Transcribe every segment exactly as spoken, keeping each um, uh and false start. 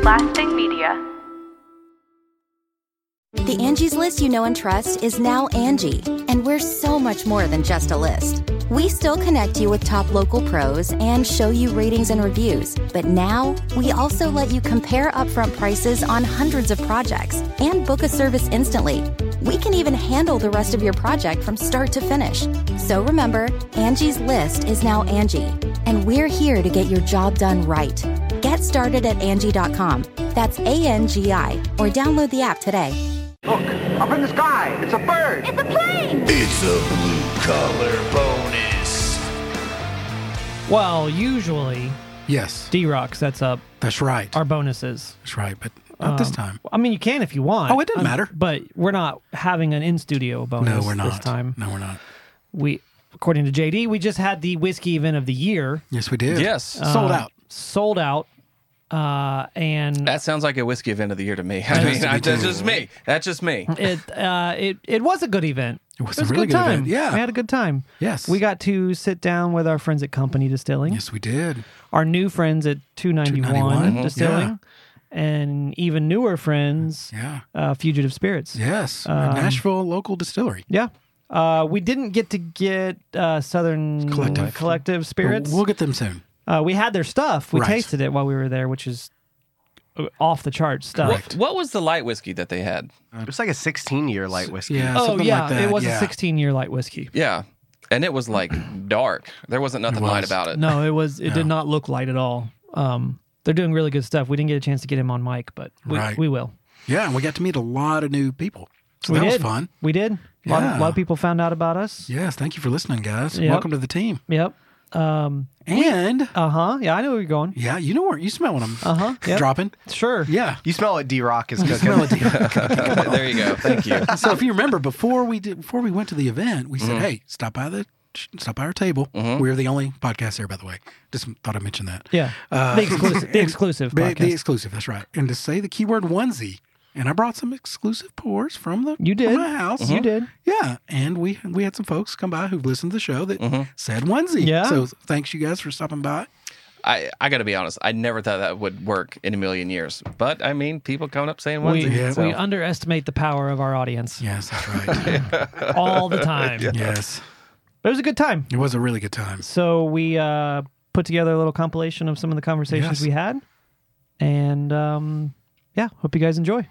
Lasting Media. The Angie's List you know and trust is now Angie, and we're so much more than just a list. We still connect you with top local pros and show you ratings and reviews, but now we also let you compare upfront prices on hundreds of projects and book a service instantly. We can even handle the rest of your project from start to finish. So remember, Angie's List is now Angie, and we're here to get your job done right. Get started at Angie dot com. That's A N G I, or download the app today. Look, up in the sky, it's a bird. It's a plane. It's a blue-collar bonus. Well, usually, yes, D-Rock sets up that's right. our bonuses. That's right, but not um, this time. I mean, you can if you want. Oh, it doesn't um, matter. But we're not having an in-studio bonus no, we're not. this time. No, we're not. We, according to J D, we just had the whiskey event of the year. Yes, we did. Yes. Uh, sold out. Sold out. Uh, and that sounds like a whiskey event of the year to me. I mean, I, that's just me. That's just me. It uh, it it was a good event. It was, it was a really good good time. event. Yeah, we had a good time. Yes, we got to sit down with our friends at Company Distilling. Yes, we did. Our new friends at two ninety-one Distilling, yeah. And even newer friends. Yeah, uh, Fugitive Spirits. Yes, um, Nashville local distillery. Yeah. Uh, we didn't get to get uh, Southern Collective, Collective Spirits. We'll get them soon. Uh, we had their stuff. We right. tasted it while we were there, which is off the charts stuff. What, what was the light whiskey that they had? It was like a sixteen-year light whiskey. Yeah, oh, yeah. Like that. It was yeah. a sixteen-year light whiskey. Yeah. And it was like dark. There wasn't nothing was. light about it. No, it was. It no. did not look light at all. Um, they're doing really good stuff. We didn't get a chance to get him on mic, but we, right. we will. Yeah, and we got to meet a lot of new people. So we that did. was fun. We did. A yeah. lot, of, a lot of people found out about us. Yes, thank you for listening, guys. Yep. Welcome to the team. Yep. Um, and uh huh. Yeah, I know where you're going. Yeah, you know where you smell when I'm uh huh yep. dropping. Sure. Yeah, you smell what D-Rock is cooking. Smell what D-Rock. There you go. Thank you. So if you remember, before we did, before we went to the event, we said, mm-hmm. "Hey, stop by the stop by our table." Mm-hmm. We're the only podcast there, by the way. Just thought I'd mention that. Yeah, uh, the exclusive. The exclusive. The, podcast. the exclusive. That's right. And to say the keyword onesie. And I brought some exclusive pours from the you did from my house. Mm-hmm. You did, yeah. And we we had some folks come by who've listened to the show that mm-hmm. said onesie. Yeah. So thanks you guys for stopping by. I, I got to be honest. I never thought that would work in a million years. But I mean, people coming up saying onesie. We, yeah. so. we underestimate the power of our audience. Yes, that's right. All the time. Yeah. Yes. But it was a good time. It was a really good time. So we uh, put together a little compilation of some of the conversations yes. we had, and um, yeah, hope you guys enjoy.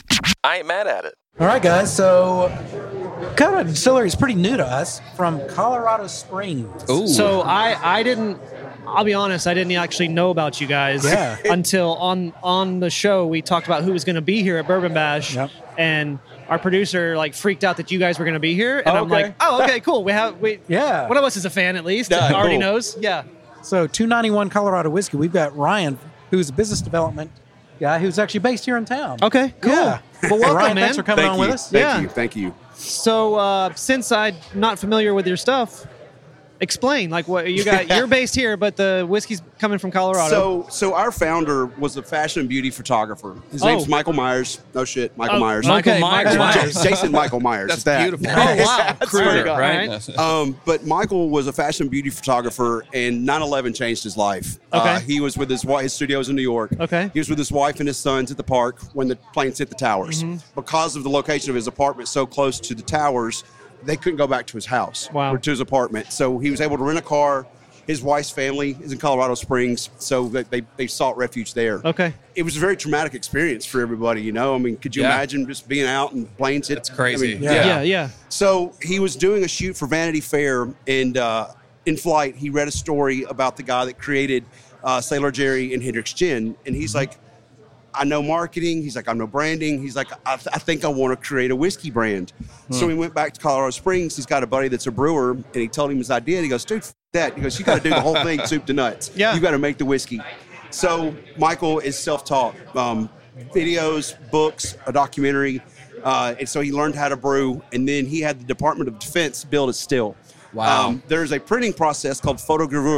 I ain't mad at it. All right, guys. So, Colorado Distillery is pretty new to us from Colorado Springs. Ooh. So I, I didn't. I'll be honest. I didn't actually know about you guys yeah. until on on the show we talked about who was going to be here at Bourbon Bash, yep. and our producer like freaked out that you guys were going to be here, and oh, I'm okay. like, oh, okay, cool. We have we. Yeah. One of us is a fan at least. Yeah, already cool. knows. Yeah. So two ninety-one Colorado Whiskey. We've got Ryan, who's a business development guy who's actually based here in town. Okay, cool. Yeah. Well, welcome, Ryan, man. thanks for coming thank on you. with us. Thank yeah. you. Thank you. So, uh, since I'm not familiar with your stuff, explain. Like, what you got? You're based here, but the whiskey's coming from Colorado. So, so our founder was a fashion and beauty photographer. His oh. name's Michael Myers. No shit, Michael oh, Myers. Michael okay, Myers. Myers. Jason Michael Myers. That's that. beautiful. Oh wow, Kruger, right? right? Um, but Michael was a fashion and beauty photographer, and nine eleven changed his life. Okay. Uh, he was with his wife. His studio's in New York. Okay. He was with his wife and his sons at the park when the planes hit the towers. Mm-hmm. Because of the location of his apartment so close to the towers, they couldn't go back to his house Wow. or to his apartment. So he was able to rent a car. His wife's family is in Colorado Springs, so they, they, they sought refuge there. Okay. It was a very traumatic experience for everybody, you know? I mean, could you Yeah. imagine just being out and planes hit? It's crazy. I mean, Yeah. yeah, yeah. So he was doing a shoot for Vanity Fair, and uh, in flight, he read a story about the guy that created uh, Sailor Jerry and Hendrick's Gin, and he's like, I know marketing. He's like, I know branding. He's like, I, th- I think I want to create a whiskey brand. Hmm. So he went back to Colorado Springs. He's got a buddy that's a brewer, and he told him his idea. He goes, dude, f- that. He goes, you got to do the whole thing soup to nuts. Yeah. You got to make the whiskey. So Michael is self-taught. Um, videos, books, a documentary. Uh, and so he learned how to brew, and then he had the Department of Defense build a still. Wow. Um, there's a printing process called photogravure.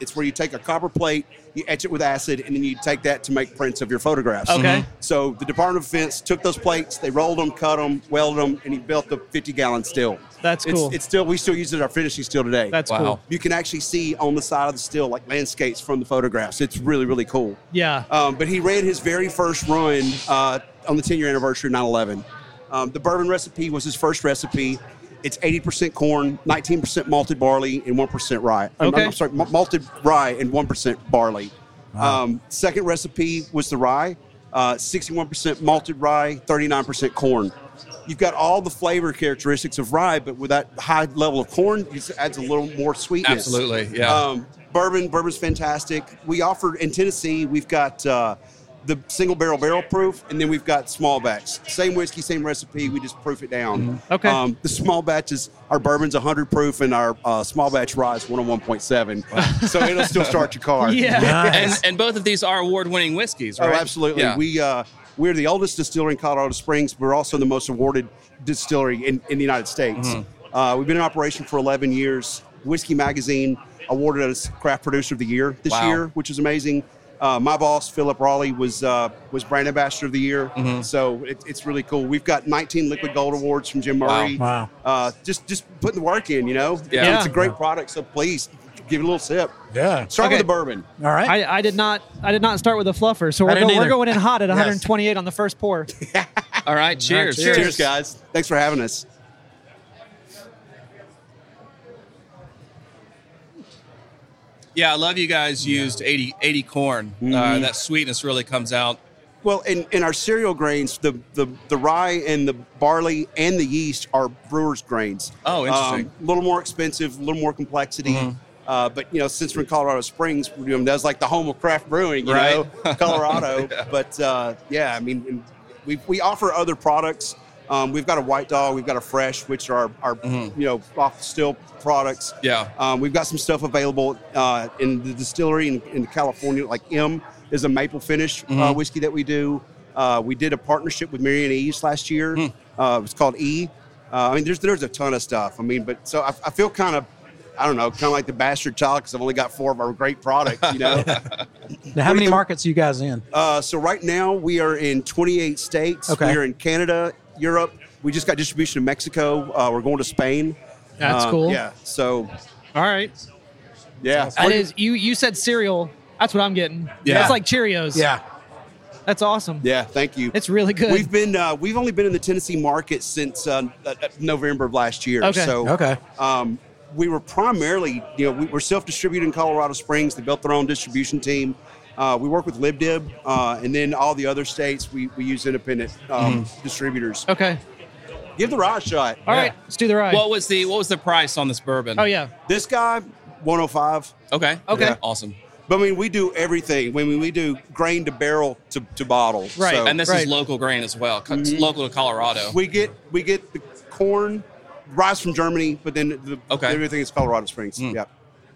It's where you take a copper plate, you etch it with acid, and then you take that to make prints of your photographs. Okay. Mm-hmm. So the Department of Defense took those plates, they rolled them, cut them, welded them, and he built the fifty gallon still. That's it's, cool. It's still we still use it in our finishing still today. That's Wow. cool. You can actually see on the side of the still like landscapes from the photographs. It's really really cool. Yeah. Um, but he ran his very first run uh, on the ten year anniversary of nine eleven. Um, the bourbon recipe was his first recipe. It's eighty percent corn, nineteen percent malted barley, and one percent rye. I'm- Okay. I'm, sorry, m- malted rye and one percent barley. Um, second recipe was the rye, uh, sixty-one percent malted rye, thirty-nine percent corn. You've got all the flavor characteristics of rye, but with that high level of corn, it adds a little more sweetness. Absolutely, yeah. Um, bourbon, bourbon's fantastic. We offer in Tennessee, we've got uh, the single barrel barrel proof, and then we've got small batch. Same whiskey, same recipe. We just proof it down. Okay. Um, the small batches, our bourbon's one hundred proof, and our uh, small batch rye is one oh one point seven. So it'll still start your car. Yeah. And, and both of these are award-winning whiskeys, Oh, right? absolutely. Yeah. We uh, we're the oldest distillery in Colorado Springs. We're also the most awarded distillery in, in the United States. Mm-hmm. Uh, we've been in operation for eleven years. Whiskey Magazine awarded us Craft Producer of the Year this Wow. year, which is amazing. Uh, my boss, Philip Raleigh, was uh, was Brand Ambassador of the Year. Mm-hmm. So it, it's really cool. We've got nineteen Liquid Gold Awards from Jim Murray. Wow. Uh, just just putting the work in, you know. Yeah. It's a great product. So please give it a little sip. Yeah. Start Okay. with the bourbon. All right. I, I did not. I did not start with a fluffer, so I we're, didn't go, we're either. going in hot at Yes. one twenty-eight on the first pour. All right, cheers. cheers. Cheers, guys. Thanks for having us. Yeah, I love you guys used eighty, eighty corn. Uh, that sweetness really comes out. Well, in, in our cereal grains, the, the, the rye and the barley and the yeast are brewer's grains. Oh, interesting. Um, a little more expensive, a little more complexity. Mm-hmm. Uh, but, you know, since we're in Colorado Springs, you know, that's like the home of craft brewing, you Right. know, Colorado. But, uh, yeah, I mean, we, we offer other products. Um, we've got a White Dog, we've got a Fresh, which are, our Mm-hmm. you know, off the still products. Yeah. Um, we've got some stuff available uh, in the distillery in, in California, like M is a maple finish Mm-hmm. uh, whiskey that we do. Uh, we did a partnership with Mariana Eves last year. Hmm. Uh, it's called E. Uh, I mean, there's there's a ton of stuff. I mean, but so I, I feel kind of, I don't know, kind of like the bastard child because I've only got four of our great products, you know. Now, how many markets are you guys in? uh, so right now we are in twenty-eight states. Okay. We're in Canada, Europe. We just got distribution in Mexico. Uh, we're going to Spain. That's Uh, cool. Yeah. So All right. yeah. That is you. You said cereal. That's what I'm getting. Yeah. That's like Cheerios. Yeah. That's awesome. Yeah. Thank you. It's really good. We've been uh, we've only been in the Tennessee market since uh, uh, November of last year. Okay. So Okay. um, we were primarily, you know, we were self-distributed in Colorado Springs. They built their own distribution team. Uh, we work with LibDib, uh, and then all the other states we, we use independent um, distributors. okay. Give the rye a shot. All right. Let's do the ride. What was the what was the price on this bourbon? oh yeah. This guy, one oh five. Okay. Okay. Yeah. Awesome. But I mean, we do everything. I mean, we do grain to barrel to, to bottle. Right. So And this Right. is local grain as well. It's local to Colorado. we get we get the corn, rice from Germany, but then the, Okay. everything is Colorado Springs. Yeah.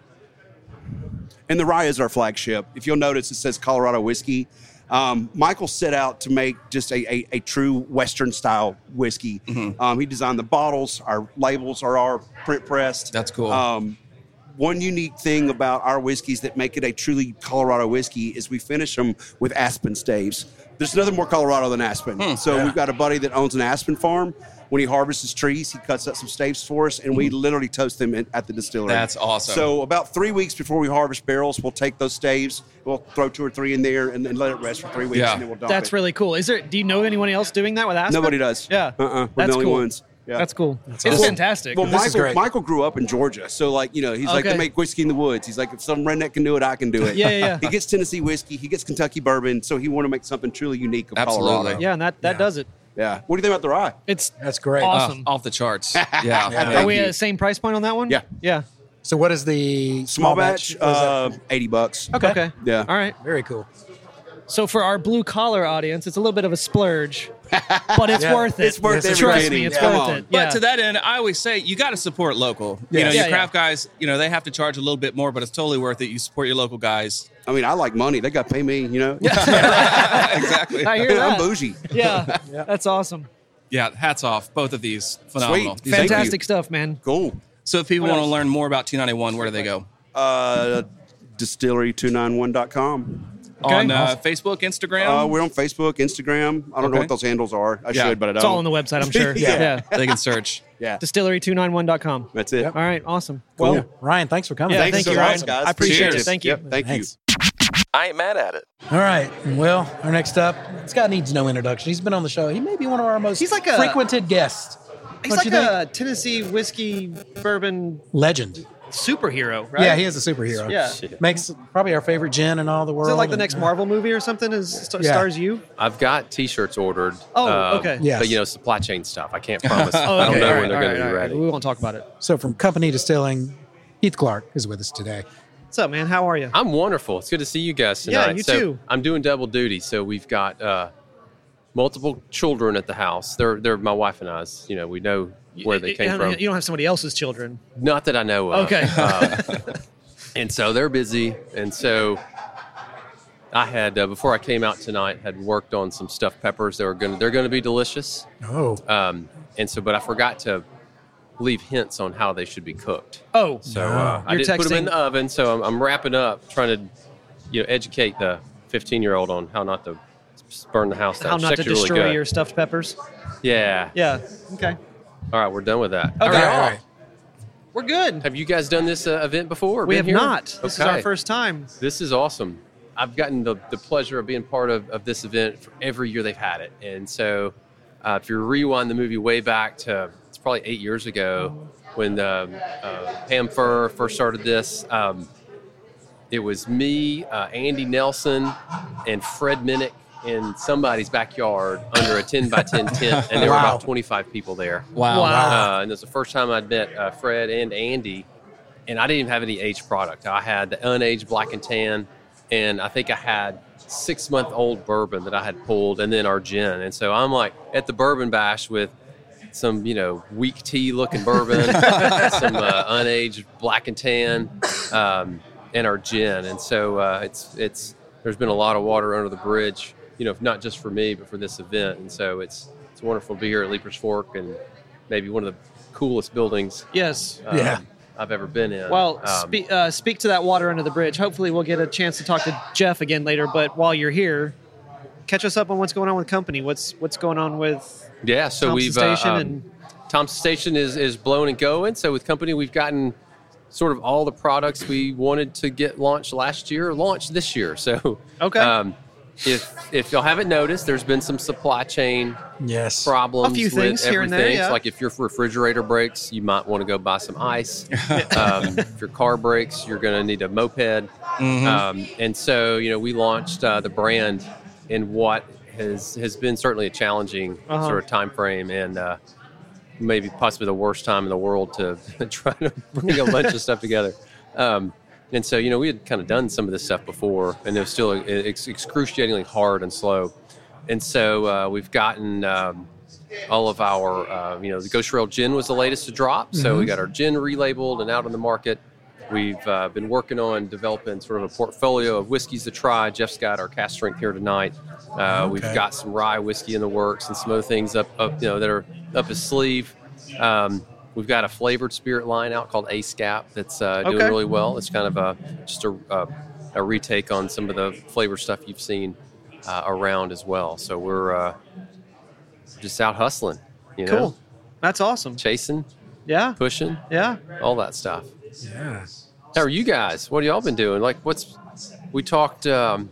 And the rye is our flagship. If you'll notice, it says Colorado whiskey. Um, Michael set out to make just a, a, a true Western style whiskey. Um, he designed the bottles. Our labels are our print pressed. That's cool. Um, one unique thing about our whiskeys that make it a truly Colorado whiskey is we finish them with aspen staves. There's nothing more Colorado than aspen. So we've got a buddy that owns an aspen farm. When he harvests his trees, he cuts out some staves for us, and we literally toast them in, at the distillery. That's awesome. So about three weeks before we harvest barrels, we'll take those staves, we'll throw two or three in there, and then let it rest for three weeks, Yeah. and then we'll dump That's it. really cool. Is there? Do you know anyone else doing that with Aspen? Nobody does. Yeah. Uh-uh. We're That's the only cool. ones. Yeah. That's cool. it's awesome. fantastic. Well, This is Michael, great. Michael grew up in Georgia, so like you know, he's like Okay. to make whiskey in the woods. He's like, if some redneck can do it, I can do it. Yeah, yeah, yeah. He gets Tennessee whiskey, he gets Kentucky bourbon, so he wanted to make something truly unique of Absolutely. Colorado. yeah, and that that Yeah. does it. Yeah. What do you think about the rye? It's That's great. Uh, awesome. off the charts. Yeah. Are we at the same price point on that one? Yeah. Yeah. So what is the Small batch, What is that? uh, eighty bucks. okay. Okay. Yeah. All right. Very cool. So for our blue collar audience, it's a little bit of a splurge, but it's Yeah. worth it. It's worth Yes, every Trust penny. me, it's Come worth on. it. But Yeah. to that end, I always say you got to support local. You Yes. know, Yeah, your yeah. craft guys, you know, they have to charge a little bit more, but it's totally worth it. You support your local guys. I mean, I like money. They got to pay me, you know? Exactly. I hear that. I'm bougie. Yeah. That's awesome. Yeah, hats off. Both of these. Phenomenal. Sweet. Thank Fantastic you. stuff, man. Cool. So if people What want to else? learn more about two ninety-one, where do they go? Uh, distillery two ninety-one dot com. Okay. On uh, Facebook, Instagram? Uh, we're on Facebook, Instagram. I don't know Okay. what those handles are. I Yeah. should, but I don't. It's all on the website, I'm sure. Yeah. yeah. They can search. Yeah, distillery two ninety-one dot com. that's it. All right, awesome. Cool. Well, Ryan, thanks for coming. yeah, Thanks thank so you, much, Ryan. guys. I appreciate Cheers. it. Thank you. Yep, thank Thanks. I ain't mad at it. All right. Well, our next up, this guy needs no introduction. He's been on the show. He may be one of our most He's like a- frequented guests. He's Don't like you think? a Tennessee whiskey bourbon Legend. superhero, right? Yeah, he is a superhero. Yeah. Makes probably our favorite gin in all the world. Is it like the and- next Marvel movie or something? Is st- Yeah. stars you? I've got T-shirts ordered. Oh, um, okay. Yes. But you know, supply chain stuff. I can't promise. Oh, I okay. don't know All when right, they're all going right, to be all right. ready. We won't talk about it. So from Company Distilling, Heath Clark is with us today. What's up, man? How are you? I'm wonderful. It's good to see you guys Yeah, tonight. you so too. I'm doing double duty. So we've got uh, multiple children at the house. They're they're my wife and I's. You know, we know where they You- came you, from. You don't have somebody else's children. Not that I know of. Okay. Um, and so they're busy. And so I had uh, before I came out tonight had worked on some stuffed peppers. They were going to they're going to be delicious. Oh. Um, and so, but I forgot to leave hints on how they should be cooked. Oh, So uh, I You're didn't put them in texting- the oven. So I'm, I'm wrapping up, trying to, you know, educate the fifteen year old on how not to s- burn the house down. how It's not to actually really destroy good. your stuffed peppers? Yeah. Yeah. Okay. All right, we're done with that. Okay. All right, all right. We're good. Have you guys done this uh, event before? We Been have here? not. This is our Okay. first time. This is awesome. I've gotten the, the pleasure of being part of, of this event for every year they've had it. And so uh, if you rewind the movie way back to, it's probably eight years ago when um, uh, Pam Furr first started this, um, it was me, uh, Andy Nelson, and Fred Minnick in somebody's backyard under a ten by ten tent. And there were Wow. about twenty-five people there. Wow. Uh, and it was the first time I'd met uh, Fred and Andy, and I didn't even have any aged product. I had the unaged black and tan, and I think I had six month old bourbon that I had pulled, and then our gin. And so I'm like at the bourbon bash with some, you know, weak tea looking bourbon, some uh, unaged black and tan, um, and our gin. And so uh, it's it's there's been a lot of water under the bridge, you know, not just for me, but for this event. And so it's it's wonderful to be here at Leaper's Fork, and maybe one of the coolest buildings Yes. um, Yeah. I've ever been in. Well, Um, spe- uh, speak to that water under the bridge. Hopefully, we'll get a chance to talk to Jeff again later. But while you're here, catch us up on what's going on with the company. What's what's going on with yeah, so Thompson we've uh, Station um, and Thompson Station is is blown and going. So with company, we've gotten sort of all the products we wanted to get launched last year, launched this year. So Okay. um, if if y'all haven't noticed, there's been some supply chain Yes. problems A few things with here and everything. there, yeah. So like if your refrigerator breaks, you might want to go buy some ice. um, if your car breaks, you're going to need a moped. Um, and so, you know, we launched uh, the brand in what has has been certainly a challenging Uh-huh. sort of time frame, and uh, maybe possibly the worst time in the world to try to bring a bunch of stuff together. Um, and so, you know, we had kind of done some of this stuff before, and it was still ex- excruciatingly hard and slow. And so uh, we've gotten um, all of our, uh, you know, the Ghost Rail Gin was the latest to drop. So we got our gin relabeled and out on the market. We've uh, been working on developing sort of a portfolio of whiskeys to try. Jeff's got our cast strength here tonight. Uh, We've Okay. got some rye whiskey in the works and some other things up, up you know, that are up his sleeve. Um, we've got a flavored spirit line out called A-Scap that's uh, doing Okay. really well. It's kind of a just a, a, a retake on some of the flavor stuff you've seen uh, around as well. So we're uh, just out hustling, you know, cool. That's awesome. chasing, Yeah. pushing, Yeah. all that stuff. Yeah. How are you guys? What have y'all been doing? Like, what's we talked? Um,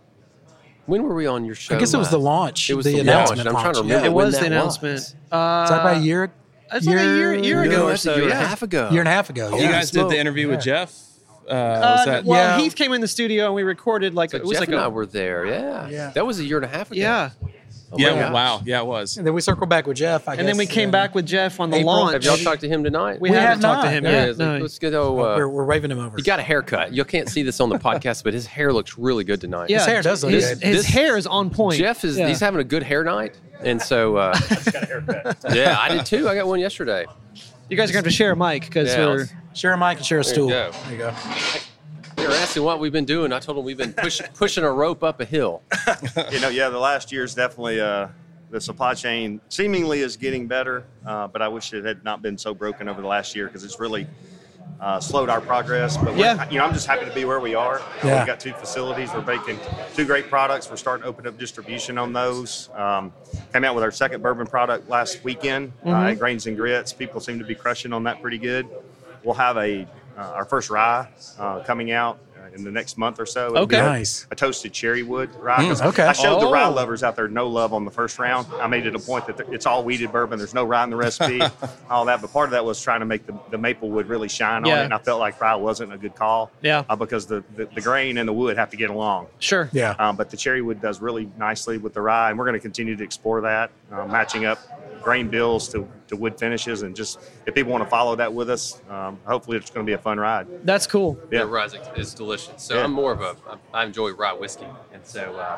when were we on your show? I guess it was last? the launch. It was the, the announcement. launch. I'm trying to launch, remember Yeah. It when was that the announcement. Is that about a Uh, year? It's like a year, year ago No, or that's so. a year and a yeah. half ago. Year and a half ago. You Yeah. guys did the interview with Jeff. Uh, Uh, was that well, Yeah. Heath came in the studio and we recorded like So it was Jeff like and a I were there. Yeah. Yeah. That was a year and a half ago. yeah. Oh my yeah, gosh. wow, yeah, it was. And then we circled back with Jeff. I And then we guess, came uh, back with Jeff on the April. launch. Have y'all talked to him tonight? We, We haven't have talked to not. him There yet. he is. Like, No. let's go. Uh, we're, we're waving him over. he got a haircut. You can't see this on the podcast, but his hair looks really good tonight. Yeah, His hair does look his, good. His This- hair is on point. Jeff is Yeah. he's having a good hair night, and so uh, yeah, I did too. I got one yesterday. You guys are going to have to share a mic because Yeah, we're. let's- Share a mic and share a There you stool. go. There you go. They were asking what we've been doing. I told them we've been push, pushing a rope up a hill. You know, yeah, the last year's definitely uh, the supply chain seemingly is getting better, uh, but I wish it had not been so broken over the last year because it's really uh, slowed our progress. But we're, Yeah. you know, I'm just happy to be where we are. Uh, Yeah. We've got two facilities. We're making two great products. We're starting to open up distribution on those. Um, came out with our second bourbon product last weekend, uh, Mhm. at Grains and Grits. People seem to be crushing on that pretty good. We'll have a uh, our first rye uh, coming out uh, in the next month or so. It'll Okay. be a, Nice. a toasted cherry wood rye. 'Cause Mm, okay. I showed the rye Oh. lovers out there no love on the first round. I made it a point that it's all wheated bourbon. There's no rye in the recipe, all that. But part of that was trying to make the, the maple wood really shine Yeah. on it. And I felt like rye wasn't a good call. Yeah. Uh, because the, the, the grain and the wood have to get along. Sure. Yeah. Um, but the cherry wood does really nicely with the rye, and we're going to continue to explore that, uh, matching up grain bills to, to wood finishes. And just if people want to follow that with us, um, hopefully it's going to be a fun ride. That's cool. Yeah. The rye is, is delicious. So Yeah. I'm more of a I enjoy rye whiskey, and so uh,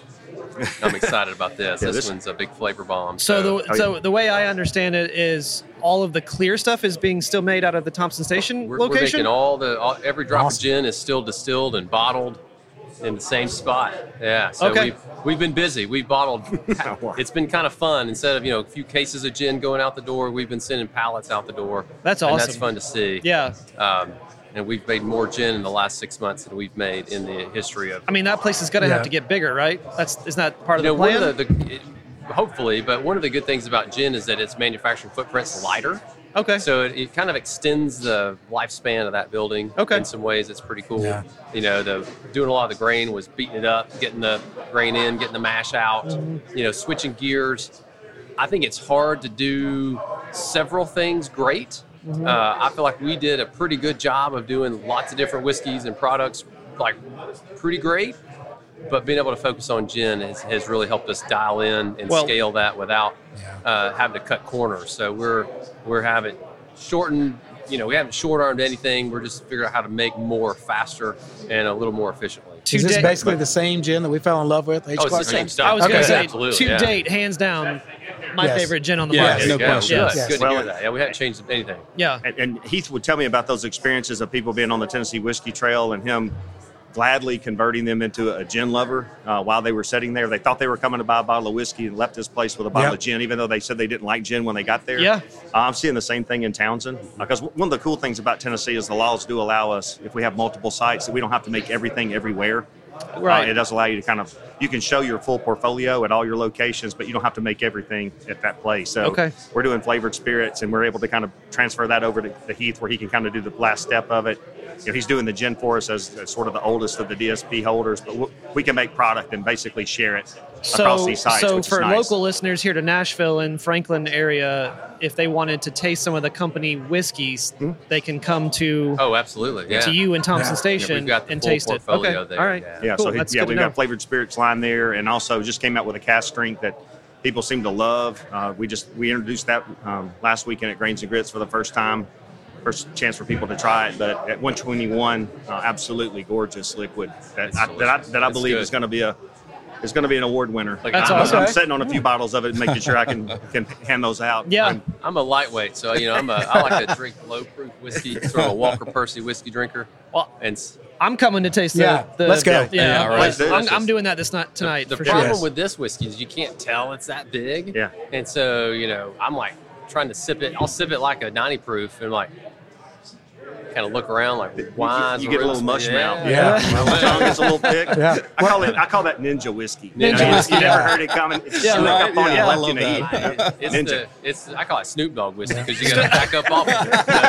I'm excited about this. Yeah, this, this- one's a big flavor bomb. So the Oh, so yeah. the way I understand it is all of the clear stuff is being still made out of the Thompson Station we're, we're location. making all the all, every drop Awesome. of gin is still distilled and bottled in the same spot. Yeah. So Okay. we've we've been busy. We've bottled. It's been kind of fun. Instead of you know a few cases of gin going out the door, we've been sending pallets out the door. That's And awesome. that's fun to see. Yeah. Um, and we've made more gin in the last six months than we've made in the history of. I mean, that place is going to Yeah. have to get bigger, right? That's is that part of You the know, one plan? of the, the it, hopefully, but one of the good things about gin is that its manufacturing footprint's lighter. Okay. So it, it kind of extends the lifespan of that building. Okay. In some ways, it's pretty cool. Yeah. You know, the doing a lot of the grain was beating it up, getting the grain in, getting the mash out. Mm-hmm. You know, switching gears. I think it's hard to do several things great. Mm-hmm. Uh, I feel like we did a pretty good job of doing lots of different whiskeys and products, like pretty great. But being able to focus on gin has, has really helped us dial in and Well- scale that without uh, having to cut corners. So we're we're having shortened. You know, we haven't short armed anything. We're just figuring out how to make more faster and a little more efficiently. To Is this date- basically the same gin that we fell in love with? H. Oh, it's the Clark? same stuff. I was going Okay. to say, Absolutely, to yeah. date, hands down, my Yes. favorite gin on the Yes, market. no Yeah, question. Good, Yes. good to Well, hear that. Yeah, we haven't changed anything. Yeah. And, and Heath would tell me about those experiences of people being on the Tennessee Whiskey Trail and him gladly converting them into a gin lover uh, while they were sitting there. They thought they were coming to buy a bottle of whiskey and left this place with a bottle Yep. of gin, even though they said they didn't like gin when they got there. Yeah. Uh, I'm seeing the same thing in Townsend because one of the cool things about Tennessee is the laws do allow us, if we have multiple sites, that we don't have to make everything everywhere. Right. Uh, it does allow you to kind of, you can show your full portfolio at all your locations, but you don't have to make everything at that place. So Okay. we're doing flavored spirits, and we're able to kind of transfer that over to, to Heath, where he can kind of do the last step of it. You know, he's doing the gin for us as, as sort of the oldest of the D S P holders, but w- we can make product and basically share it across So, these sites. so which for is nice. local listeners here to Nashville and Franklin area, if they wanted to taste some of the company whiskeys, Hmm? they can come to Oh, absolutely. Yeah. to you in Thompson Yeah. Station Yeah, we've got the and full taste it. portfolio Okay. there, All right. yeah. Yeah, Cool. so he, That's yeah, good to we've know. got flavored spirits line there, and also just came out with a cask strength that people seem to love. Uh, we just we introduced that um, last weekend at Grains and Grits for the first time. First chance for people to try it, but at one twenty-one, uh, absolutely gorgeous liquid that I, that I, that I It's believe good. is going to be a is going to be an award winner. Like, That's I'm, awesome. I'm sitting on a few bottles of it, and making sure I can can hand those out. Yeah. And I'm a lightweight, so you know I'm a I like to drink low proof whiskey, sort of a Walker Percy whiskey drinker. Well, And s- I'm coming to taste the. Yeah, the let's go. Yeah, Yeah, all right. Let's do I'm, this. I'm doing that this night tonight the for problem sure. with this whiskey is you can't tell it's that big. Yeah. And so you know I'm like trying to sip it. I'll sip it like a ninety proof, and like kind of look around like why you get a little mush mouth. Yeah. My tongue gets a little thick. Yeah. I call it I call that ninja whiskey. Ninja You know, whiskey. You never heard it coming. It's Yeah, snuck right. up on you Yeah, I left love you to that. eat. It's Ninja. the, it's I call it Snoop Dogg whiskey because you got to back up off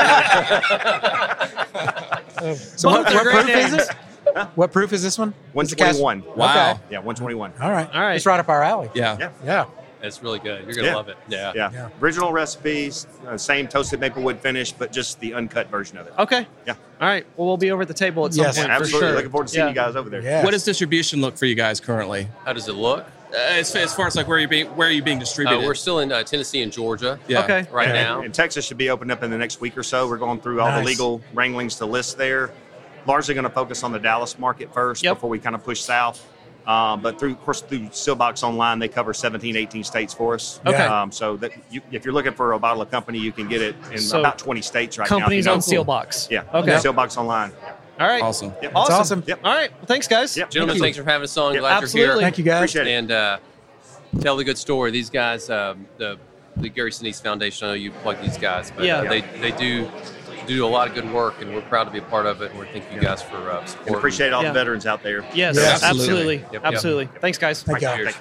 of it. So what, Both are what great proof is names. it? What proof is this one? one Is it cast- twenty-one. Wow. Okay. Yeah, one twenty-one. All right. All right. It's right up our alley. Yeah. Yeah. Yeah. It's really good. You're gonna Yeah. love it. Yeah. Yeah. Yeah. Original recipes, uh, same toasted maple wood finish, but just the uncut version of it. Okay. Yeah. All right. Well, we'll be over at the table at some Yes. point Yeah, for absolutely. sure. Looking forward to seeing Yeah. you guys over there. Yeah. What does distribution look for you guys currently? How does it look? Uh, as, as far as like where you being where are you being Uh, distributed? we're still in uh, Tennessee and Georgia. Yeah. Okay. Right and, now. And Texas should be opened up in the next week or so. We're going through all Nice. the legal wranglings to list there. Largely going to focus on the Dallas market first Yep. before we kind of push south. Um, but through, of course, through Sealbox Online, they cover seventeen, eighteen states for us. Okay. Um, so that you, if you're looking for a bottle of company, you can get it in So about twenty states right Companies now. on if you know. Sealbox. Yeah. Okay. Sealbox Online. All right. Awesome. Yep. Awesome. awesome. Yep. All right. Well, thanks, guys. Yep. Gentlemen, Thank you. thanks for having us on. Yep. Glad Absolutely. you're here. Thank you, guys. Appreciate it. And uh, tell the good story. These guys, um, the the Gary Sinise Foundation. I know you plug these guys, but Yeah. uh, they they do do a lot of good work, and we're proud to be a part of it. And we thank you guys for uh, support. And appreciate all Yeah. the veterans out there. Yes, Yes. absolutely. Yep, yep. Absolutely. Thanks, guys. Thank you. Cheers.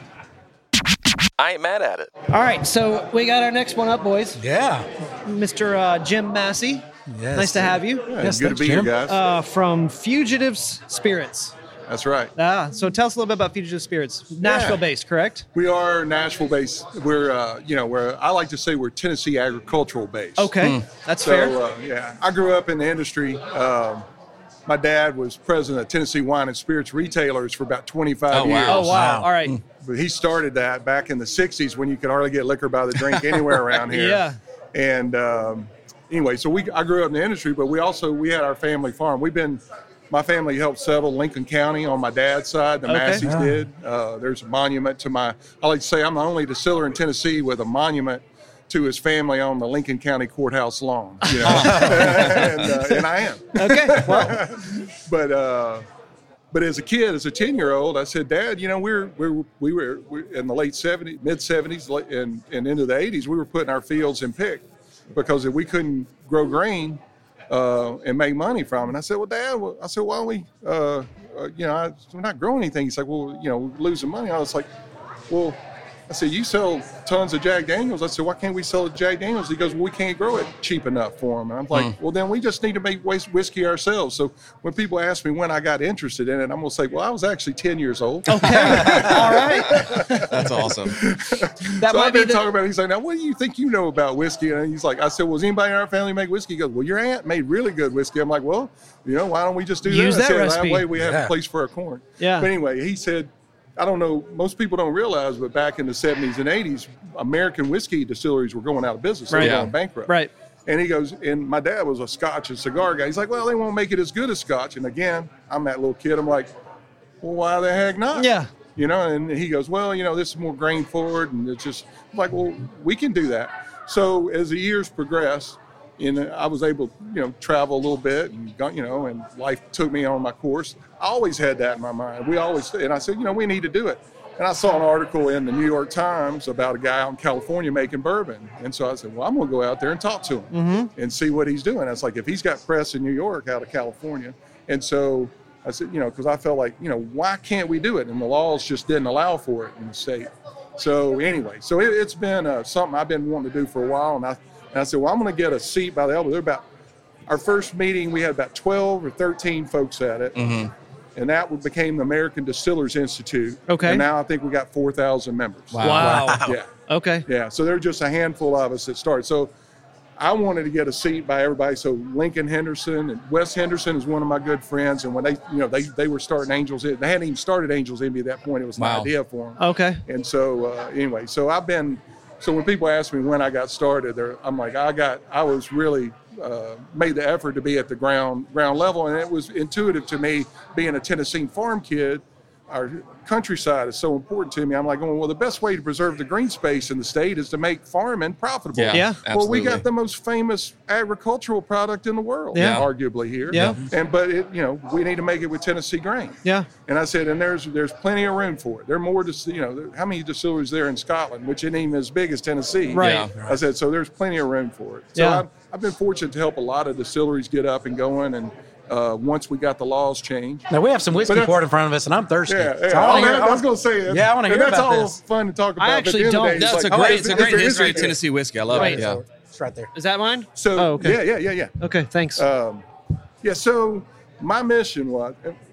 I ain't mad at it. All right, so we got our next one up, boys. Yeah. Mister Uh, Jim Massey. Yes. Nice to have you. Yes, Good to thanks, be here, Jim. guys. Uh, from Fugitives Spirits. That's right. Ah, so tell us a little bit about Fugitive Spirits. Nashville-based, correct? We are Nashville-based. We're, uh, you know, we're. I like to say we're Tennessee agricultural-based. Okay, that's So, fair. uh, yeah, I grew up in the industry. Um, my dad was president of Tennessee Wine and Spirits Retailers for about twenty-five Oh, wow. years. Oh, wow. All right. But he started that back in the sixties when you could hardly get liquor by the drink anywhere around here. Yeah. And um, anyway, so we I grew up in the industry, but we also we had our family farm. We've been my family helped settle Lincoln County on my dad's side. The Okay. Masseys Yeah. did. Uh, there's a monument to my. I like to say I'm the only distiller in Tennessee with a monument to his family on the Lincoln County courthouse lawn. You know, and, uh, and I am. Okay. Well, But uh, but as a kid, as a ten year old, I said, Dad, you know, we're we're we were we, in the late seventies, mid seventies, and and into the eighties, we were putting our fields in pick because if we couldn't grow grain uh, and make money from it. And I said, well, Dad, well, I said, why don't we, uh, uh, you know, I, we're not growing anything. He's like, well, you know, we're losing money. I was like, well, I said, you sell tons of Jack Daniels. I said, why can't we sell Jack Daniels? He goes, well, we can't grow it cheap enough for them. And I'm like, Mm. well, then we just need to make whis- whiskey ourselves. So when people ask me when I got interested in it, I'm going to say, well, I was actually ten years old. okay. All right. That's awesome. That so might I've be been the, talking about it. He's like, now, what do you think you know about whiskey? And he's like, I said, well, does anybody in our family make whiskey? He goes, well, your aunt made really good whiskey. I'm like, well, you know, why don't we just do Use that? I that said, recipe. That way we have Yeah. a place for our corn. Yeah. But anyway, he said, I don't know, most people don't realize, but back in the seventies and eighties, American whiskey distilleries were going out of business. They Right. were Yeah. going bankrupt. Right. And he goes, and my dad was a Scotch and cigar guy. He's like, well, they won't make it as good as Scotch. And again, I'm that little kid. I'm like, well, why the heck not? Yeah. You know, and he goes, well, you know, this is more grain forward. And it's just I'm like, well, we can do that. So as the years progressed, and I was able, you know, travel a little bit and, got, you know, and life took me on my course. I always had that in my mind. We always, and I said, you know, we need to do it. And I saw an article in the New York Times about a guy out in California making bourbon. And so I said, well, I'm going to go out there and talk to him Mm-hmm. and see what he's doing. I was like, if he's got press in New York out of California. And so I said, you know, because I felt like, you know, why can't we do it? And the laws just didn't allow for it in the state. So anyway, so it, it's been uh, something I've been wanting to do for a while. And I, and I said, well, I'm going to get a seat by the elbow. They're about, our first meeting, we had about twelve or thirteen folks at it. Mm-hmm. And that became the American Distillers Institute. Okay. And now I think we got four thousand members. Wow. Yeah. Okay. Yeah. So there were just a handful of us that started. So I wanted to get a seat by everybody. So Lincoln Henderson and Wes Henderson is one of my good friends. And when they, you know, they, they were starting Angels, they hadn't even started Angels Envy at that point. It was Wow. an idea for them. Okay. And so uh, anyway, so I've been, so when people ask me when I got started, they're- I'm like, I got, I was really uh, made the effort to be at the ground ground level, and it was intuitive to me, being a Tennessee farm kid. Our countryside is so important to me. I'm like, going, well, the best way to preserve the green space in the state is to make farming profitable. Yeah, Yeah. Well, we absolutely. got the most famous agricultural product in the world, Yeah. arguably here. Yeah. And but it, you know, we need to make it with Tennessee grain. Yeah. And I said, and there's there's plenty of room for it. There are more, dis- you know, there, how many distilleries there in Scotland, which isn't even as big as Tennessee. Right. Yeah. I said, so there's plenty of room for it. So Yeah. I've, I've been fortunate to help a lot of distilleries get up and going. And uh, once we got the laws changed. Now we have some whiskey But that's- poured in front of us, and I'm thirsty. Yeah, yeah. So I, wanna I, hear, I was going to say that. Yeah, I wanna and hear that's about all this. fun to talk about. I but at actually the end of the don't- day, it's That's a like, great, oh, it's a is great there- is history there- of Tennessee whiskey. I love Right. it. Yeah. It's right there. Is that mine? So Oh, okay. yeah, yeah, yeah, yeah. Okay. Thanks. Um, yeah, so my mission was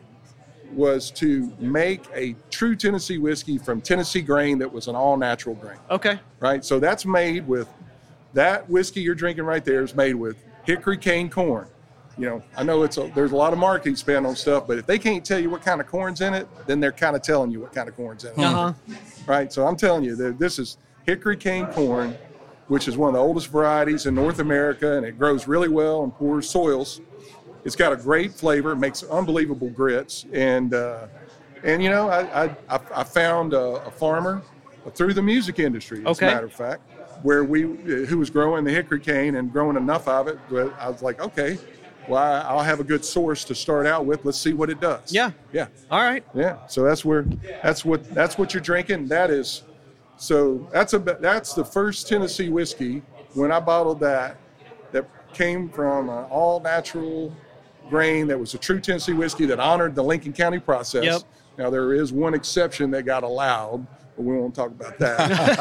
was to make a true Tennessee whiskey from Tennessee grain that was an all natural grain, okay. right? So that's made with that whiskey you're drinking right there is made with hickory cane corn. You know, I know it's a, there's a lot of marketing spent on stuff, but if they can't tell you what kind of corn's in it, then they're kind of telling you what kind of corn's in it, Uh huh. right? So I'm telling you that this is hickory cane corn, which is one of the oldest varieties in North America, and it grows really well in poor soils. It's got a great flavor, makes unbelievable grits, and uh, and you know I I, I found a, a farmer through the music industry, as Okay. a matter of fact, where we who was growing the hickory cane and growing enough of it. But I was like, okay, well I- I'll have a good source to start out with. Let's see what it does. Yeah. yeah, All right. yeah. So that's where that's what that's what you're drinking. That is, so that's a that's the first Tennessee whiskey. When I bottled that, that came from an all-natural grain that was a true Tennessee whiskey that honored the Lincoln County process. Yep. Now, there is one exception that got allowed, but we won't talk about that.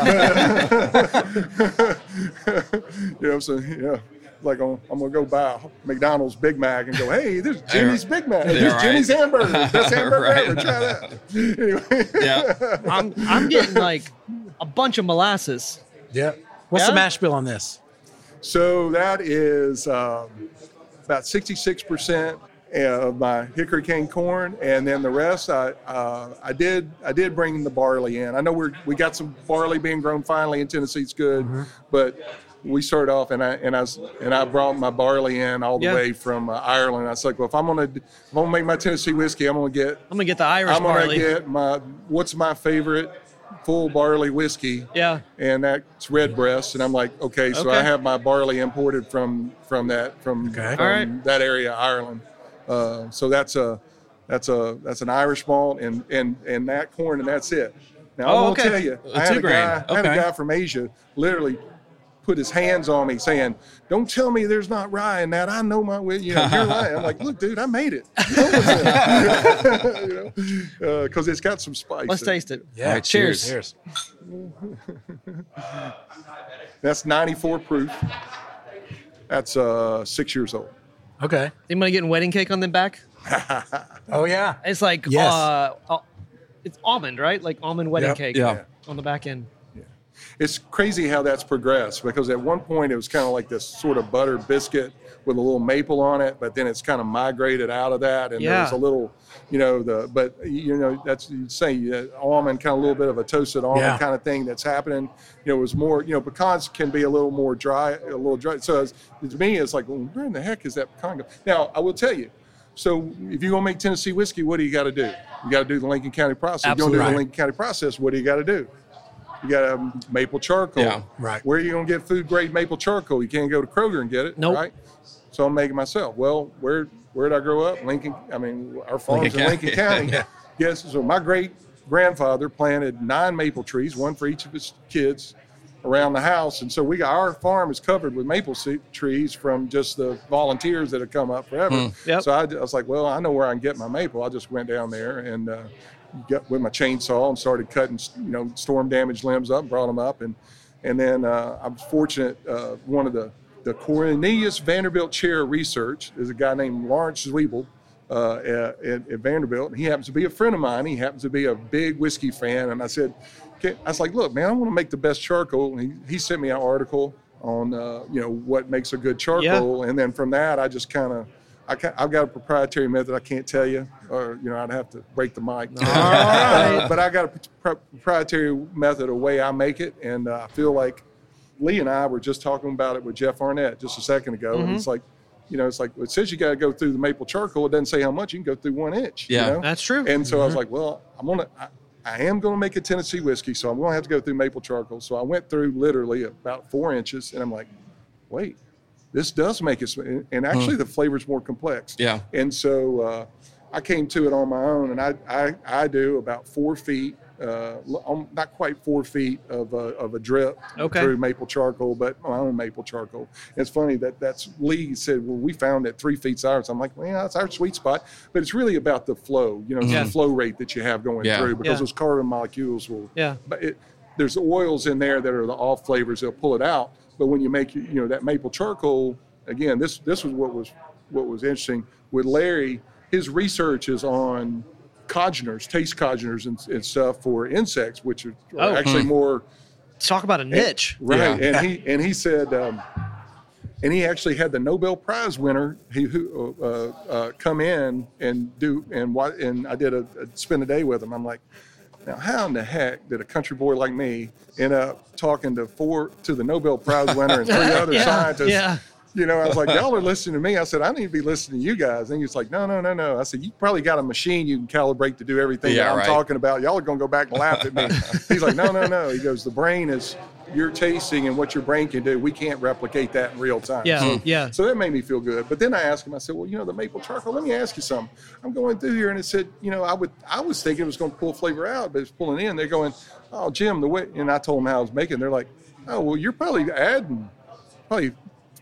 you know, so, yeah. Like, I'm going to go buy a McDonald's Big Mac and go, hey, there's Jimmy's Big Mac. Hey, there's right. Jimmy's hamburger. Best hamburger Right. ever. Try that. Anyway. Yeah. I'm I'm getting like a bunch of molasses. Yeah. What's Yeah? the mash bill on this? So that is um, about sixty-six percent of my hickory cane corn, and then the rest I uh, I did I did bring the barley in. I know we're we got some barley being grown finally in Tennessee. It's good, Mm-hmm. but we started off and I and I was, and I brought my barley in all the Yeah. way from uh, Ireland. I was like, well, if I'm gonna if I'm gonna make my Tennessee whiskey, I'm gonna get I'm gonna get the Irish I'm gonna barley. get my what's my favorite full barley whiskey. Yeah. And that's Redbreast. And I'm like, okay, so Okay. I have my barley imported from from that from, Okay. from All right. that area, Ireland. Uh, so that's a that's a that's an Irish malt and and and that corn, and that's it. Now Oh, I'm okay. gonna tell you, A I had two a grain. guy, I had a Okay. guy from Asia literally put his hands on me saying, don't tell me there's not rye in that. I know my way. You know, you're lying. I'm like, look, dude, I made it. you know, because uh, it's got some spice. Let's in it. taste it. Yeah. All right, cheers. Cheers. That's ninety-four proof. That's uh, six years old. Okay. Anybody getting wedding cake on them back? Oh, yeah. It's like Yes. uh, uh, it's almond, right? Like almond wedding Yep. cake. Yeah. On the back end. It's crazy how that's progressed, because at one point it was kind of like this sort of butter biscuit with a little maple on it, but then it's kind of migrated out of that, and Yeah. there's a little, you know, the but you know that's you'd say uh, almond, kind of a little bit of a toasted almond Yeah. kind of thing that's happening. You know, it was more, you know, pecans can be a little more dry, a little dry. So it's, to me, it's like, well, where in the heck is that pecan go? Now I will tell you. So if you're gonna make Tennessee whiskey, what do you got to do? You got to do the Lincoln County process. If you're gonna do Absolutely. the Lincoln County process, what do you got to do? You got um, maple charcoal. Yeah. Right. Where are you going to get food grade maple charcoal? You can't go to Kroger and get it. Nope. Right. So I'm making myself. Well, where where did I grow up? Lincoln. I mean, our farm's Lincoln in County. Lincoln County. Yeah. Yes. So my great grandfather planted nine maple trees, one for each of his kids, around the house, and so we got our farm is covered with maple se- trees from just the volunteers that have come up forever. Hmm. Yep. So I, I was like, well, I know where I can get my maple. I just went down there and. Uh, got with my chainsaw and started cutting, you know, storm damaged limbs up, brought them up, and and then uh, I was fortunate. Uh, one of the the Cornelius Vanderbilt Chair of Research is a guy named Lawrence Zwiebel uh, at, at, at Vanderbilt, and he happens to be a friend of mine. He happens to be a big whiskey fan, and I said, okay, I was like, look, man, I want to make the best charcoal. And he, he sent me an article on uh, you know what makes a good charcoal, and then from that I just kind of. I can't, I've got a proprietary method I can't tell you, or you know I'd have to break the mic. Uh, but I got a pro- proprietary method, a way I make it, and uh, I feel like Lee and I were just talking about it with Jeff Arnett just a second ago, Mhm. and it's like, you know, it's like it says you got to go through the maple charcoal. It doesn't say how much. You can go through one inch. Yeah. you know? That's true. And so I was Mhm. like, well, I'm gonna. I, I am going to make a Tennessee whiskey, so I'm going to have to go through maple charcoal. So I went through literally about four inches, and I'm like, wait. This does make it, sm- and actually the flavor's more complex. Yeah. And so uh, I came to it on my own, and I I, I do about four feet, uh, l- um, not quite four feet of a, of a drip Okay. through maple charcoal, but my own maple charcoal. It's funny that that's Lee said, well, we found that three feet's ours. I'm like, well, that's our sweet spot, but it's really about the flow, you know, Yeah. the flow rate that you have going Yeah. through, because Yeah. those carbon molecules will. Yeah. But it, there's oils in there that are the off flavors that'll pull it out. But when you make, you know, that maple charcoal, again, this this was what was what was interesting with Larry. His research is on congeners, taste congeners, and, and stuff for insects, which are, are Oh. actually Hmm. more Talk about a niche. right. Yeah. And he and he said, um, and he actually had the Nobel Prize winner he who uh, uh, come in and do and what and I did a, a spend a day with him. I'm like, now how in the heck did a country boy like me end up talking to four to the Nobel Prize winner and three other Yeah, scientists? yeah. You know, I was like, y'all are listening to me. I said, I need to be listening to you guys. And he's like, no, no, no, no. I said, you probably got a machine you can calibrate to do everything Yeah, that I'm right. talking about. Y'all are going to go back and laugh at me. He's like, no, no, no. He goes, the brain is your tasting and what your brain can do. We can't replicate that in real time. Yeah, So, yeah. so that made me feel good. But then I asked him, I said, well, you know, the maple charcoal, let me ask you something. I'm going through here and it said, you know, I would, I was thinking it was going to pull flavor out, but it's pulling in. They're going, oh, Jim, the way, and I told them how I was making. They're like, oh, well, you're probably adding probably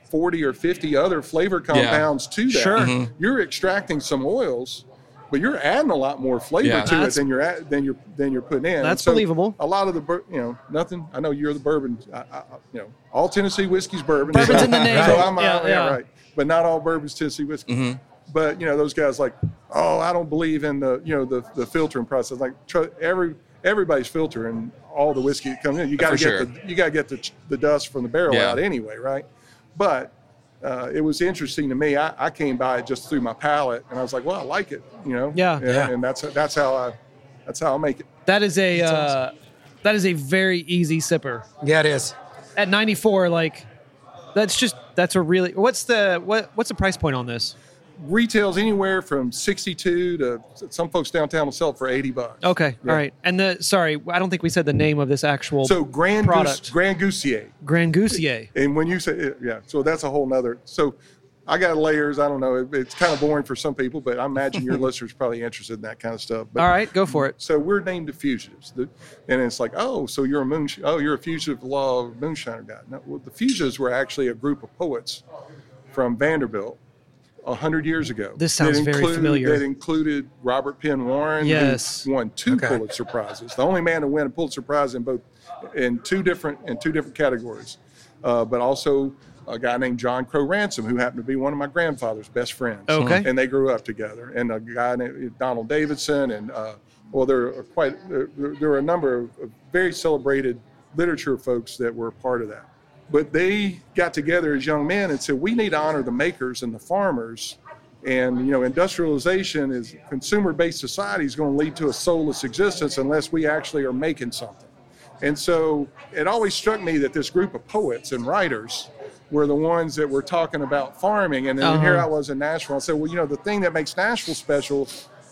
forty or fifty other flavor compounds to that. Sure. Mm-hmm. You're extracting some oils, but you're adding a lot more flavor Yeah. to it That's- than you're at, than you're than you're putting in. That's And so believable. A lot of the bur- you know nothing. I know you're the bourbon. I, I, you know all Tennessee whiskey's bourbon. Bourbon's so, in the name. So I'm, uh, Yeah, yeah, yeah. right. But not all bourbon's Tennessee whiskey. Mm-hmm. But you know those guys like, oh, I don't believe in the you know the the filtering process. Like tr- every everybody's filtering all the whiskey that comes in. You got to For get sure. the you got to get the the dust from the barrel Yeah. out anyway, right? But uh, it was interesting to me. I, I came by it just through my palate, and I was like, well, I like it, you know. Yeah. And, Yeah. and that's that's how I that's how I make it. That is a uh, that is a very easy sipper. Yeah, it is. At ninety-four, like that's just that's a really what's the what what's the price point on this? Retails anywhere from sixty-two to some folks downtown will sell it for eighty bucks. Okay, Yeah. all right. And the sorry, I don't think we said the name of this actual So Grand product. Goose, Grand Goosier. Grand Goosier. And when you say, yeah, so that's a whole nother. So I got layers. I don't know. It, it's kind of boring for some people, but I imagine your listeners probably interested in that kind of stuff. But, All right, go for it. So we're named the fugitives, the, and it's like, oh, so you're a moon, oh, you're a fugitive of the law of moonshiner guy. No, well, the fugitives were actually a group of poets from Vanderbilt a hundred years ago. This sounds that very included- familiar. That included Robert Penn Warren, Yes. who won two Okay. Pulitzer prizes. The only man to win a Pulitzer Prize in both in two different in two different categories, uh, but also a guy named John Crow Ransom, who happened to be one of my grandfather's best friends. Okay. And they grew up together. And a guy named Donald Davidson, and uh, well, there are quite there, there were a number of, of very celebrated literature folks that were a part of that. But they got together as young men and said, we need to honor the makers and the farmers. And, you know, industrialization is consumer-based society is going to lead to a soulless existence unless we actually are making something. And so it always struck me that this group of poets and writers were the ones that were talking about farming. And then Uh-huh. here I was in Nashville. I said, well, you know, the thing that makes Nashville special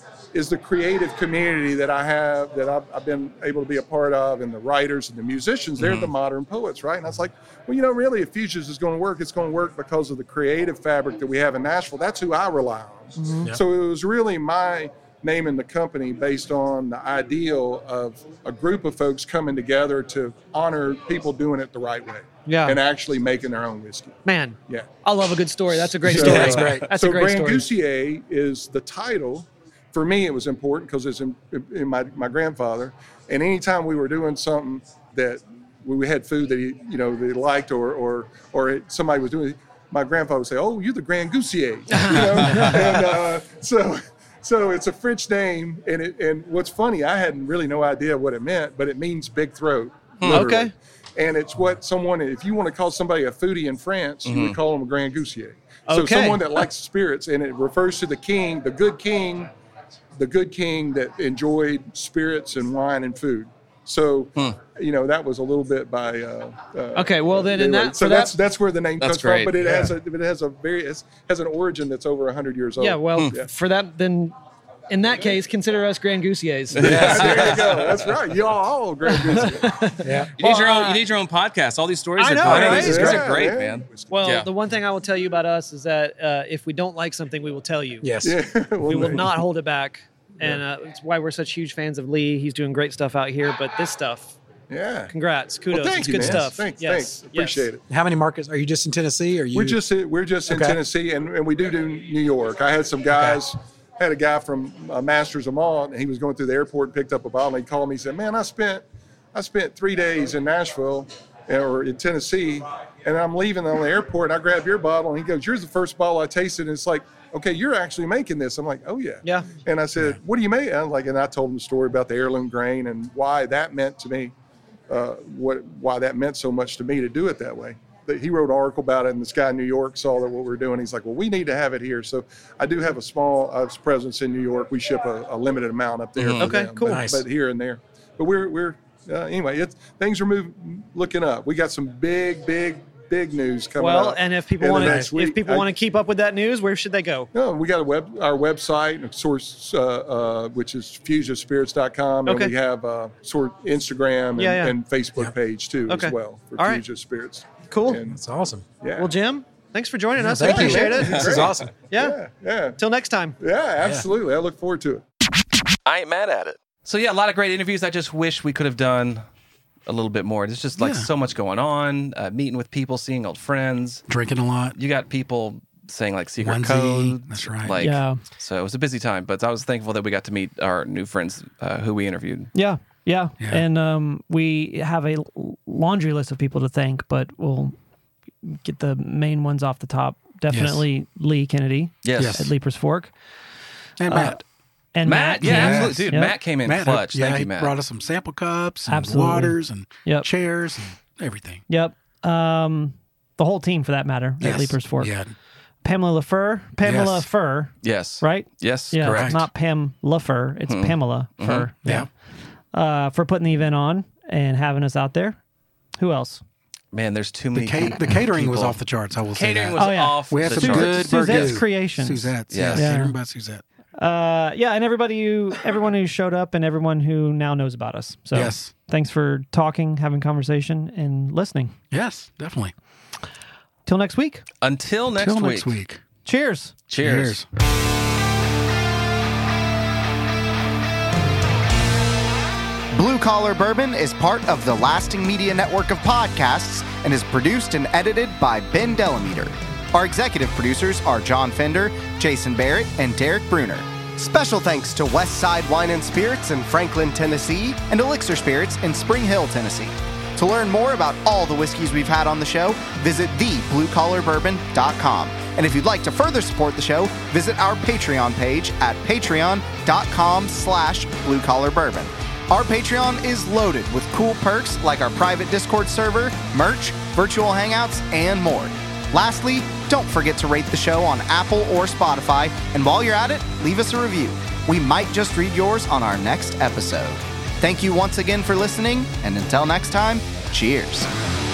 is the creative community that I have, that I've, I've been able to be a part of, and the writers and the musicians. They're Mm-hmm. the modern poets, right? And I was like, well, you know, really, if Fugitives is going to work, it's going to work because of the creative fabric that we have in Nashville. That's who I rely on. Mm-hmm. Yeah. So it was really my naming the company based on the ideal of a group of folks coming together to honor people doing it the right way. Yeah. And actually making their own whiskey. Man, Yeah. I love a good story. That's a great So, story. That's great. That's so a great Grand story. Goosier is the title. For me, it was important because it's in, in my, my grandfather. And anytime we were doing something that we had food that he, you know, they liked, or or or it, somebody was doing, my grandfather would say, "Oh, you're the Grand Goosier," you know. and uh, so, so it's a French name, and it and what's funny, I had really no idea what it meant, but it means big throat. literally. Okay. And it's what someone, if you want to call somebody a foodie in France, you would call them a Grand Goosier. So Okay. someone that likes spirits, and it refers to the king, the good king, the good king that enjoyed spirits and wine and food. So, you know, that was a little bit by. Uh, uh, Okay, well, then in anyway, that- so for that's that- that's where the name That's comes great. from. But it Yeah. has a it has a very it has an origin that's over hundred years old. Yeah, well, Yeah. for that, then in that case, consider us Grand Goosiers. Yeah, there you go. That's right. Y'all all Grand Goosier. Yeah. You need your Well, own. uh, You need your own podcast. All these stories I are know, great. right? These These are are great, yeah. man. Well, Yeah. the one thing I will tell you about us is that uh, if we don't like something, we will tell you. Yes. Yeah. We will Well, not hold it back. And uh, it's why we're such huge fans of Lee. He's doing great stuff out here. But this stuff, Yeah. congrats, kudos. Well, thank it's you, good man. stuff. Thanks. Yes. Thanks. Appreciate it. How many markets are you just in Tennessee? Or you? We're just we're just in Okay. Tennessee, and, and we do do New York. I had some guys. Had a guy from uh, Masters of Malt, and he was going through the airport and picked up a bottle. And he called me. He said, "Man, I spent I spent three days in Nashville or in Tennessee, and I'm leaving on the airport. And I grabbed your bottle, and he goes, "Yours the first bottle I tasted." And it's like, okay, you're actually making this. I'm like, oh yeah. Yeah. And I said, what do you make? I was like, and I told him the story about the heirloom grain and why that meant to me, uh, what why that meant so much to me to do it that way. That he wrote an article about it, and this guy in New York saw that what we we're doing. He's like, well, we need to have it here. So I do have a small uh, presence in New York. We ship a, a limited amount up there. Mhm. for Okay, them, cool. But, Nice. but here and there. But we're we're uh, anyway. It's things are moving, looking up. We got some big, big, big news coming Well, up. and if people in the want next to, week. if people I- want to keep up with that news, where should they go? no, we got a web, our website, of source, uh, uh, which is fusion spirits dot com, and Okay. we have uh, sort Instagram and, Yeah, yeah. and Facebook page too Okay. as well for All right. Fusion Spirits. Cool. And, That's awesome. yeah. Well, Jim, thanks for joining Yeah, us. I thank you. appreciate it. This is Great. awesome. Yeah. yeah, yeah, Till next time. yeah, absolutely. I look forward to it. I ain't mad at it. So yeah, a lot of great interviews. I just wish we could have done a little bit more. There's just like Yeah. so much going on, uh, meeting with people, seeing old friends. Drinking a lot. You got people saying like secret Onesie, codes. that's right. Like, Yeah. So it was a busy time, but I was thankful that we got to meet our new friends uh, who we interviewed. Yeah, yeah, Yeah. and um, we have a laundry list of people to thank, but we'll get the main ones off the top. Definitely Lee Kennedy, Yes. Yes. at Leapers Fork, And Uh, Matt. and Matt, Matt, yeah, came. absolutely. Dude, Yep. Matt came in Matt, clutch. yeah, Thank he you, Matt. brought us some sample cups and Absolutely. waters and Yep. chairs and everything. Yep, um, the whole team for that matter at Yes. Leapers Fork. Yeah. Pamela LaFur, Pamela Yes. Fur, Yes. right? Yes, Yeah, correct. not Pam LaFur. It's Mhm. Pamela Mhm. Fur. Yeah. Uh, for putting the event on and having us out there. Who else? Man, there's too The, many ca- people. the catering was off the charts, I will say Catering that. was Oh, yeah. off We had the some charts. good Suzette's burgers. Creations. Suzette's, Yes. yeah. Yeah. Catering by Suzette. Uh, yeah, and everybody who, everyone who showed up, and everyone who now knows about us. So, Yes. thanks for talking, having conversation, and listening. Yes, definitely. Till next week. Until next Till week. next week. Cheers. Cheers. Blue Collar Bourbon is part of the Lasting Media Network of podcasts and is produced and edited by Ben Delameter. Our executive producers are John Fender, Jason Barrett, and Derek Bruner. Special thanks to Westside Wine and Spirits in Franklin, Tennessee, and Elixir Spirits in Spring Hill, Tennessee. To learn more about all the whiskeys we've had on the show, visit the blue collar bourbon dot com. And if you'd like to further support the show, visit our Patreon page at patreon.com slash bluecollarbourbon. Our Patreon is loaded with cool perks like our private Discord server, merch, virtual hangouts, and more. Lastly, don't forget to rate the show on Apple or Spotify, and while you're at it, leave us a review. We might just read yours on our next episode. Thank you once again for listening, and until next time, cheers.